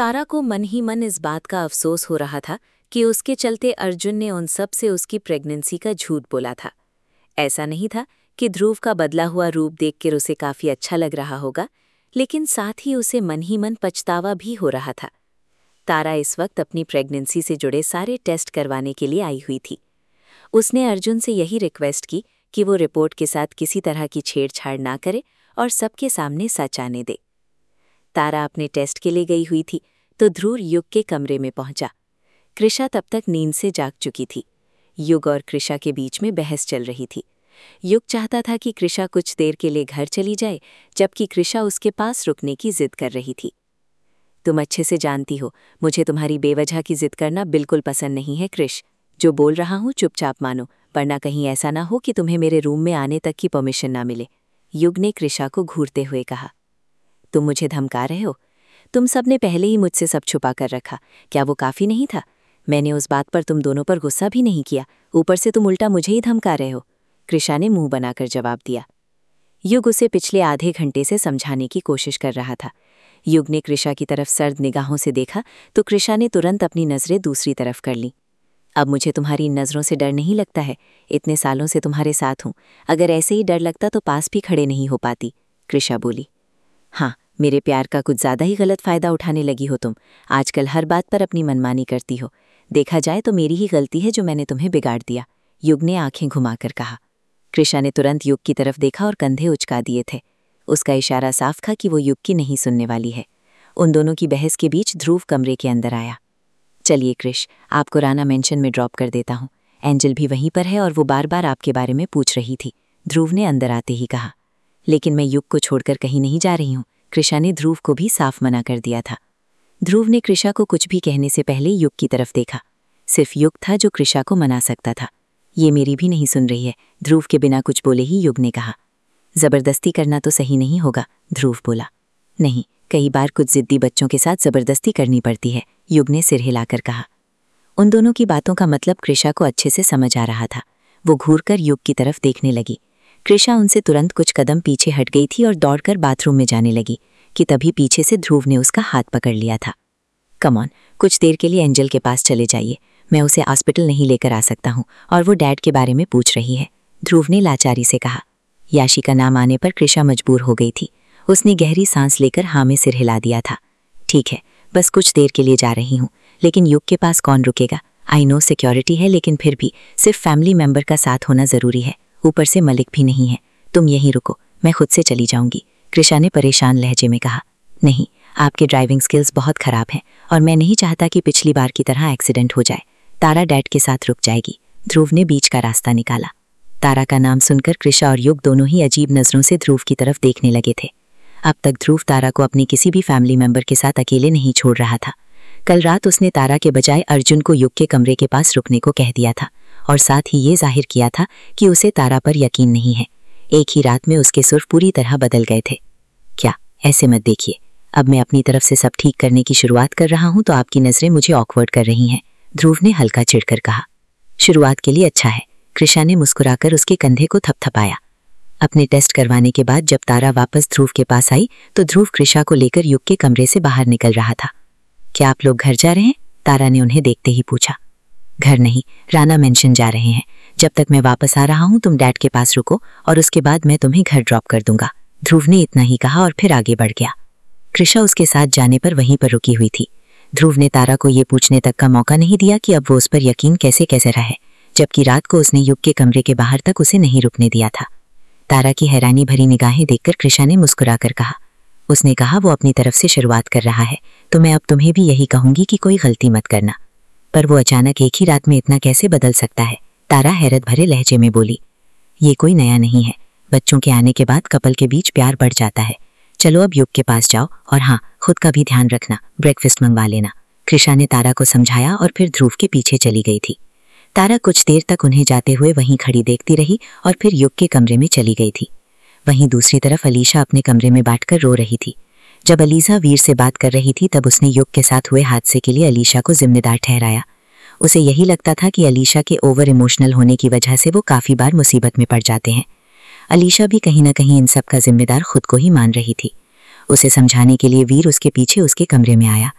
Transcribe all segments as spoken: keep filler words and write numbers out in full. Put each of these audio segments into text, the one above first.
तारा को मन ही मन इस बात का अफसोस हो रहा था कि उसके चलते अर्जुन ने उन सब से उसकी प्रेगनेंसी का झूठ बोला था। ऐसा नहीं था कि ध्रुव का बदला हुआ रूप देखकर उसे काफी अच्छा लग रहा होगा, लेकिन साथ ही उसे मन ही मन पछतावा भी हो रहा था। तारा इस वक्त अपनी प्रेगनेंसी से जुड़े सारे टेस्ट करवाने के लिए आई हुई थी। उसने अर्जुन से यही रिक्वेस्ट की कि वो रिपोर्ट के साथ किसी तरह की छेड़छाड़ ना करे और सबके सामने सच आने दे। तारा अपने टेस्ट के लिए गई हुई थी तो ध्रुव युग के कमरे में पहुंचा। कृषा तब तक नींद से जाग चुकी थी। युग और कृषा के बीच में बहस चल रही थी। युग चाहता था कि कृषा कुछ देर के लिए घर चली जाए, जबकि कृषा उसके पास रुकने की जिद कर रही थी। तुम अच्छे से जानती हो, मुझे तुम्हारी बेवजह की जिद करना बिल्कुल पसंद नहीं है कृष। जो बोल रहा हूँ चुपचाप मानो, वरना कहीं ऐसा ना हो कि तुम्हें मेरे रूम में आने तक की परमिशन ना मिले, युग ने कृषा को घूरते हुए कहा। तुम मुझे धमका रहे हो? तुम सबने पहले ही मुझसे सब छुपा कर रखा, क्या वो काफी नहीं था? मैंने उस बात पर तुम दोनों पर गुस्सा भी नहीं किया, ऊपर से तुम उल्टा मुझे ही धमका रहे हो, कृषा ने मुंह बनाकर जवाब दिया। युग उसे पिछले आधे घंटे से समझाने की कोशिश कर रहा था। युग ने कृषा की तरफ सर्द निगाहों से देखा तो कृषा ने तुरंत अपनी नजरें दूसरी तरफ कर लीं। अब मुझे तुम्हारी इन नजरों से डर नहीं लगता है, इतने सालों से तुम्हारे साथ हूं, अगर ऐसे ही डर लगता तो पास भी खड़े नहीं हो पाती, कृषा बोली। हाँ, मेरे प्यार का कुछ ज्यादा ही गलत फायदा उठाने लगी हो तुम। आजकल हर बात पर अपनी मनमानी करती हो। देखा जाए तो मेरी ही गलती है जो मैंने तुम्हें बिगाड़ दिया, युग ने आंखें घुमाकर कहा। कृषा ने तुरंत युग की तरफ देखा और कंधे उचका दिए थे। उसका इशारा साफ था कि वो युग की नहीं सुनने वाली है। उन दोनों की बहस के बीच ध्रुव कमरे के अंदर आया। चलिए कृष, आपको राना मेंशन में ड्रॉप कर देता हूँ। एंजल भी वहीं पर है और वो बार बार आपके बारे में पूछ रही थी, ध्रुव ने अंदर आते ही कहा। लेकिन मैं युग को छोड़कर कहीं नहीं जा रही हूँ, कृषा ने ध्रुव को भी साफ मना कर दिया था। ध्रुव ने कृषा को कुछ भी कहने से पहले युग की तरफ देखा। सिर्फ युग था जो कृषा को मना सकता था। ये मेरी भी नहीं सुन रही है, ध्रुव के बिना कुछ बोले ही युग ने कहा। जबरदस्ती करना तो सही नहीं होगा, ध्रुव बोला। नहीं, कई बार कुछ जिद्दी बच्चों के साथ जबरदस्ती करनी पड़ती है, युग ने सिर हिलाकर कहा। उन दोनों की बातों का मतलब कृषा को अच्छे से समझ आ रहा था। वो घूरकर युग की तरफ देखने लगी। कृषा उनसे तुरंत कुछ कदम पीछे हट गई थी और दौड़कर बाथरूम में जाने लगी कि तभी पीछे से ध्रुव ने उसका हाथ पकड़ लिया था। कम ऑन, कुछ देर के लिए एंजल के पास चले जाइए, मैं उसे हॉस्पिटल नहीं लेकर आ सकता हूँ और वो डैड के बारे में पूछ रही है, ध्रुव ने लाचारी से कहा। याशी का नाम आने पर कृषा मजबूर हो गई थी। उसने गहरी सांस लेकर हाँ में सिर हिला दिया था। ठीक है, बस कुछ देर के लिए जा रही हूँ, लेकिन युग के पास कौन रुकेगा? आई नो सिक्योरिटी है, लेकिन फिर भी सिर्फ फैमिली मेंबर का साथ होना जरूरी है, ऊपर से मलिक भी नहीं है। तुम यहीं रुको, मैं खुद से चली जाऊंगी, कृषा ने परेशान लहजे में कहा। नहीं, आपके ड्राइविंग स्किल्स बहुत खराब हैं और मैं नहीं चाहता कि पिछली बार की तरह एक्सीडेंट हो जाए। तारा डैड के साथ रुक जाएगी, ध्रुव ने बीच का रास्ता निकाला। तारा का नाम सुनकर कृषा और युग दोनों ही अजीब नजरों से ध्रुव की तरफ देखने लगे थे। अब तक ध्रुव तारा को अपनी किसी भी फैमिली मेंबर के साथ अकेले नहीं छोड़ रहा था। कल रात उसने तारा के बजाय अर्जुन को युग के कमरे के पास रुकने को कह दिया था और साथ ही ये जाहिर किया था कि उसे तारा पर यकीन नहीं है। एक ही रात में उसके सुर पूरी तरह बदल गए थे। क्या, ऐसे मत देखिए, अब मैं अपनी तरफ से सब ठीक करने की शुरुआत कर रहा हूं तो आपकी नजरें मुझे ऑकवर्ड कर रही हैं, ध्रुव ने हल्का चिढ़कर कहा। शुरुआत के लिए अच्छा है, कृषा ने मुस्कुराकर उसके कंधे को थपथपाया। अपने टेस्ट करवाने के बाद जब तारा वापस ध्रुव के पास आई तो ध्रुव कृषा को लेकर युग के कमरे से बाहर निकल रहा था। क्या आप लोग घर जा रहे हैं? तारा ने उन्हें देखते ही पूछा। घर नहीं, राना मेंशन जा रहे हैं। जब तक मैं वापस आ रहा हूं तुम डैड के पास रुको और उसके बाद मैं तुम्हें घर ड्रॉप कर दूंगा, ध्रुव ने इतना ही कहा और फिर आगे बढ़ गया। कृषा उसके साथ जाने पर वहीं पर रुकी हुई थी। ध्रुव ने तारा को ये पूछने तक का मौका नहीं दिया कि अब वो उस पर यकीन कैसे कैसे रहे, जबकि रात को उसने युग के कमरे के बाहर तक उसे नहीं रुकने दिया था। तारा की हैरानी भरी निगाहें देखकर कृषा ने मुस्कुराकर कहा। उसने कहा वो अपनी तरफ से शुरुआत कर रहा है तो मैं अब तुम्हें भी यही कहूंगी कि कोई गलती मत करना। पर वो अचानक एक ही रात में इतना कैसे बदल सकता है? तारा हैरत भरे लहजे में बोली। ये कोई नया नहीं है, बच्चों के आने के बाद कपल के बीच प्यार बढ़ जाता है। चलो अब युग के पास जाओ और हाँ, खुद का भी ध्यान रखना, ब्रेकफास्ट मंगवा लेना, कृषा ने तारा को समझाया और फिर ध्रुव के पीछे चली गई थी। तारा कुछ देर तक उन्हें जाते हुए वहीं खड़ी देखती रही और फिर युग के कमरे में चली गई थी। वहीं दूसरी तरफ अलीशा अपने कमरे में बैठकर रो रही थी। जब अलीजा वीर से बात कर रही थी तब उसने युग के साथ हुए हादसे के लिए अलीशा को जिम्मेदार ठहराया। उसे यही लगता था कि अलीशा के ओवर इमोशनल होने की वजह से वो काफी बार मुसीबत में पड़ जाते हैं। अलीशा भी कहीं ना कहीं इन सब का जिम्मेदार खुद को ही मान रही थी। उसे समझाने के लिए वीर उसके पीछे उसके कमरे में आया।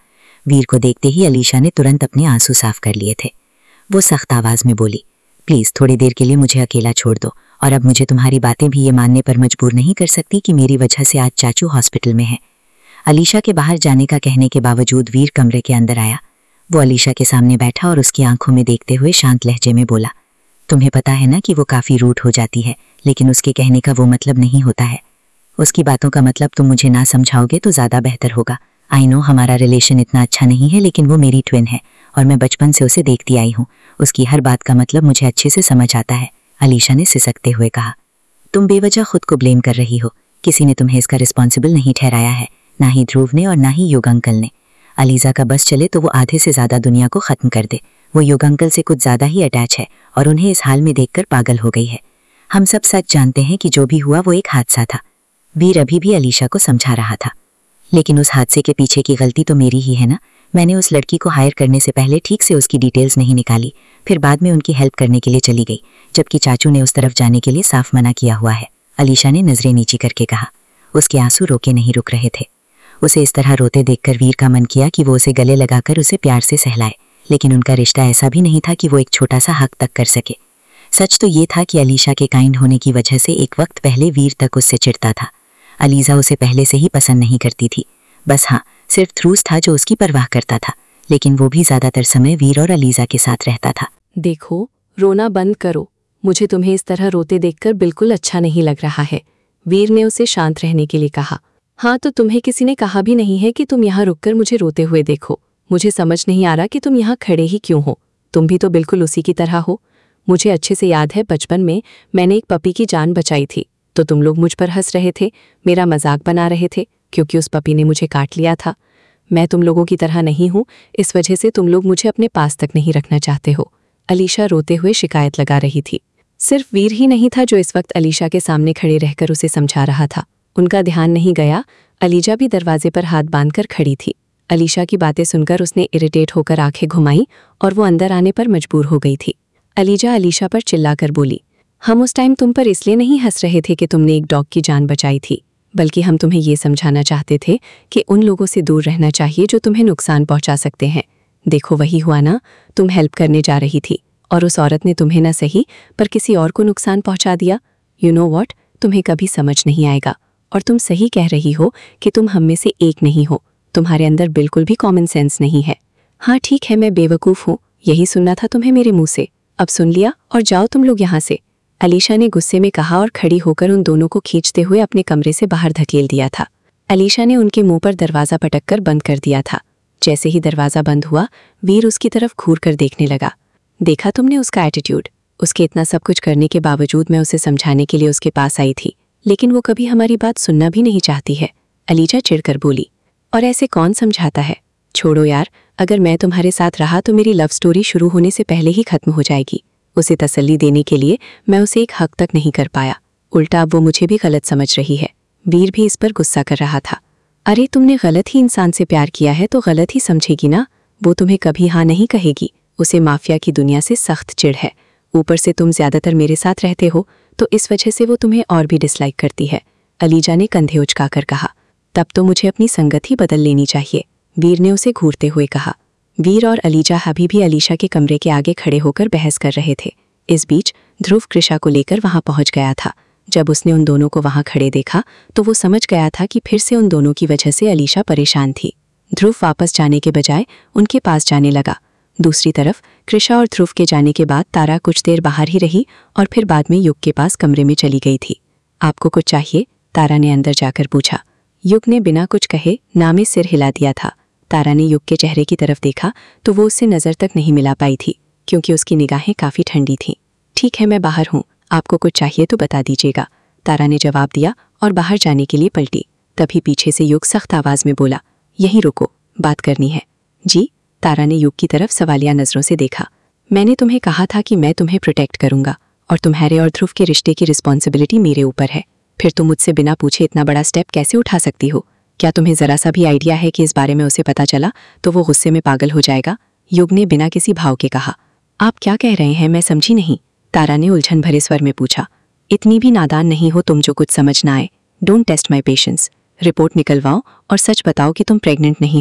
वीर को देखते ही अलीशा ने तुरंत अपने आंसू साफ कर लिए थे। वो सख्त आवाज में बोली, प्लीज थोड़ी देर के लिए मुझे अकेला छोड़ दो, और अब मुझे तुम्हारी बातें भी ये मानने पर मजबूर नहीं कर सकती कि मेरी वजह से आज चाचू हॉस्पिटल में है। अलीशा के बाहर जाने का कहने के बावजूद वीर कमरे के अंदर आया। वो अलीशा के सामने बैठा और उसकी आंखों में देखते हुए शांत लहजे में बोला, तुम्हें पता है ना कि वो काफी रूड हो जाती है, लेकिन उसके कहने का वो मतलब नहीं होता है। उसकी बातों का मतलब तुम मुझे ना समझाओगे तो ज्यादा बेहतर होगा। आई नो हमारा रिलेशन इतना अच्छा नहीं है, लेकिन वो मेरी ट्विन है और मैं बचपन से उसे देखती आई हूँ। उसकी हर बात का मतलब मुझे अच्छे से समझ आता है, अलीशा ने सिसकते हुए कहा। तुम बेवजह खुद को ब्लेम कर रही हो, किसी ने तुम्हें इसका रिस्पॉन्सिबल नहीं ठहराया है, ना ही ध्रुव ने और ना ही युग अंकल ने। अलीजा का बस चले तो वो आधे से ज्यादा दुनिया को खत्म कर दे। वो युग अंकल से कुछ ज्यादा ही अटैच है और उन्हें इस हाल में देखकर पागल हो गई है। हम सब सच जानते हैं कि जो भी हुआ वो एक हादसा था। वीर अभी भी अलीशा को समझा रहा था। लेकिन उस हादसे के पीछे की गलती तो मेरी ही है ना। मैंने उस लड़की को हायर करने से पहले ठीक से उसकी डिटेल्स नहीं निकाली, फिर बाद में उनकी हेल्प करने के लिए चली गई, जबकि चाचू ने उस तरफ जाने के लिए साफ मना किया हुआ है, अलीशा ने नजरें नीची करके कहा। उसके आंसू रोके नहीं रुक रहे थे। उसे इस तरह रोते देखकर वीर का मन किया कि वो उसे गले लगाकर उसे प्यार से सहलाए, लेकिन उनका रिश्ता ऐसा भी नहीं था कि वो एक छोटा सा हक तक कर सके। सच तो ये था कि अलीशा के काइंड होने की वजह से एक वक्त पहले वीर तक उससे चिढ़ता था। अलीजा उसे पहले से ही पसंद नहीं करती थी, बस हाँ सिर्फ ध्रुव था जो उसकी परवाह करता था, लेकिन वो भी ज्यादातर समय वीर और अलीजा के साथ रहता था। देखो, रोना बंद करो, मुझे तुम्हें इस तरह रोते देखकर बिल्कुल अच्छा नहीं लग रहा है, वीर ने उसे शांत रहने के लिए कहा। हाँ तो तुम्हें किसी ने कहा भी नहीं है कि तुम यहाँ रुककर मुझे रोते हुए देखो। मुझे समझ नहीं आ रहा कि तुम यहाँ खड़े ही क्यों हो, तुम भी तो बिल्कुल उसी की तरह हो। मुझे अच्छे से याद है बचपन में मैंने एक पपी की जान बचाई थी, तो तुम लोग मुझ पर हंस रहे थे, मेरा मजाक बना रहे थे, क्योंकि उस पपी ने मुझे काट लिया था। मैं तुम लोगों की तरह नहीं हूँ, इस वजह से तुम लोग मुझे अपने पास तक नहीं रखना चाहते हो, अलीशा रोते हुए शिकायत लगा रही थी। सिर्फ वीर ही नहीं था जो इस वक्त अलीशा के सामने खड़े रहकर उसे समझा रहा था। उनका ध्यान नहीं गया, अलीजा भी दरवाजे पर हाथ बांधकर खड़ी थी। अलीशा की बातें सुनकर उसने इरिटेट होकर आंखें घुमाई और वो अंदर आने पर मजबूर हो गई थी। अलीजा अलीशा पर चिल्लाकर बोली, हम उस टाइम तुम पर इसलिए नहीं हंस रहे थे कि तुमने एक डॉग की जान बचाई थी, बल्कि हम तुम्हें ये समझाना चाहते थे कि उन लोगों से दूर रहना चाहिए जो तुम्हें नुकसान पहुंचा सकते हैं। देखो वही हुआ ना, तुम हेल्प करने जा रही थी और उस औरत ने तुम्हें न सही पर किसी और को नुकसान पहुंचा दिया। यू नो वॉट, तुम्हें कभी समझ नहीं आएगा। और तुम सही कह रही हो कि तुम हम में से एक नहीं हो, तुम्हारे अंदर बिल्कुल भी कॉमन सेंस नहीं है। हाँ ठीक है, मैं बेवकूफ़ हूँ, यही सुनना था तुम्हें मेरे मुंह से। अब सुन लिया और जाओ तुम लोग यहाँ से, अलीशा ने गुस्से में कहा और खड़ी होकर उन दोनों को खींचते हुए अपने कमरे से बाहर धकेल दिया था। अलीशा ने उनके मुंह पर दरवाज़ा पटक कर बंद कर दिया था। जैसे ही दरवाज़ा बंद हुआ, वीर उसकी तरफ घूर कर देखने लगा। देखा तुमने उसका एटीट्यूड, उसके इतना सब कुछ करने के बावजूद मैं उसे समझाने के लिए उसके पास आई थी, लेकिन वो कभी हमारी बात सुनना भी नहीं चाहती है, अलीजा चिढ़कर बोली। और ऐसे कौन समझाता है, छोड़ो यार, अगर मैं तुम्हारे साथ रहा तो मेरी लव स्टोरी शुरू होने से पहले ही खत्म हो जाएगी। उसे तसल्ली देने के लिए मैं उसे एक हक तक नहीं कर पाया, उल्टा अब वो मुझे भी गलत समझ रही है। वीर भी इस पर गुस्सा कर रहा था। अरे तुमने गलत ही इंसान से प्यार किया है तो गलत ही समझेगी ना, वो तुम्हें कभी हाँ नहीं कहेगी। उसे माफिया की दुनिया से सख्त चिढ़ है, ऊपर से तुम ज्यादातर मेरे साथ रहते हो तो इस वजह से वो तुम्हें और भी डिसलाइक करती है, अलीजा ने कंधे उचकाकर कहा। तब तो मुझे अपनी संगत ही बदल लेनी चाहिए, वीर ने उसे घूरते हुए कहा। वीर और अलीजा अभी भी अलीशा के कमरे के आगे खड़े होकर बहस कर रहे थे। इस बीच ध्रुव कृषा को लेकर वहां पहुंच गया था। जब उसने उन दोनों को वहां खड़े देखा तो वो समझ गया था कि फिर से उन दोनों की वजह से अलीशा परेशान थी। ध्रुव वापस जाने के बजाय उनके पास जाने लगा। दूसरी तरफ कृषा और ध्रुव के जाने के बाद तारा कुछ देर बाहर ही रही और फिर बाद में युग के पास कमरे में चली गई थी। आपको कुछ चाहिए, तारा ने अंदर जाकर पूछा। युग ने बिना कुछ कहे ना में सिर हिला दिया था। तारा ने युग के चेहरे की तरफ देखा तो वो उससे नज़र तक नहीं मिला पाई थी, क्योंकि उसकी निगाहें काफ़ी ठंडी थीं। ठीक है, मैं बाहर हूँ, आपको कुछ चाहिए तो बता दीजिएगा, तारा ने जवाब दिया और बाहर जाने के लिए पलटी। तभी पीछे से युग सख्त आवाज़ में बोला, यहीं रुको, बात करनी है। जी, तारा ने युग की तरफ सवालिया नज़रों से देखा। मैंने तुम्हें कहा था कि मैं तुम्हें प्रोटेक्ट करूंगा और तुम्हारे और ध्रुव के रिश्ते की रिस्पॉन्सिबिलिटी मेरे ऊपर है, फिर तुम मुझसे बिना पूछे इतना बड़ा स्टेप कैसे उठा सकती हो? क्या तुम्हें ज़रा सा भी आइडिया है कि इस बारे में उसे पता चला तो वो गुस्से में पागल हो जाएगा? युग ने बिना किसी भाव के कहा। आप क्या कह रहे हैं, मैं समझी नहीं, तारा ने उलझन भरे स्वर में पूछा। इतनी भी नादान नहीं हो तुम जो कुछ समझ ना आए। Don't test my patience, report निकलवाओ और सच बताओ कि तुम प्रेग्नेंट नहीं हो,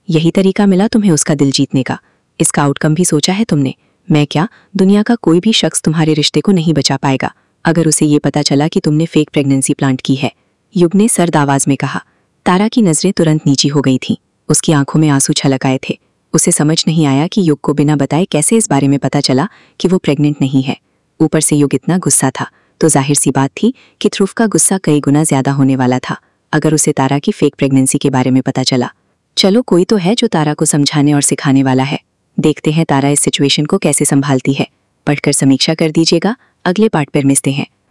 यही तरीका मिला तुम्हें उसका दिल जीतने का। इसका आउटकम भी सोचा है तुमने? मैं क्या, दुनिया का कोई भी शख्स तुम्हारे रिश्ते को नहीं बचा पाएगा अगर उसे ये पता चला कि तुमने फेक प्रेगनेंसी प्लांट की है, युग ने सर्द आवाज में कहा। तारा की नजरें तुरंत नीची हो गई थीं। उसकी आंखों में आंसू छलक आए थे। उसे समझ नहीं आया कि युग को बिना बताए कैसे इस बारे में पता चला कि वो प्रेग्नेंट नहीं है। ऊपर से युग इतना गुस्सा था तो जाहिर सी बात थी कि ध्रुव का गुस्सा कई गुना ज्यादा होने वाला था अगर उसे तारा की फेक प्रेगनेंसी के बारे में पता चला। चलो, कोई तो है जो तारा को समझाने और सिखाने वाला है। देखते हैं तारा इस सिचुएशन को कैसे संभालती है। पढ़कर समीक्षा कर दीजिएगा। अगले पार्ट पर मिलते हैं।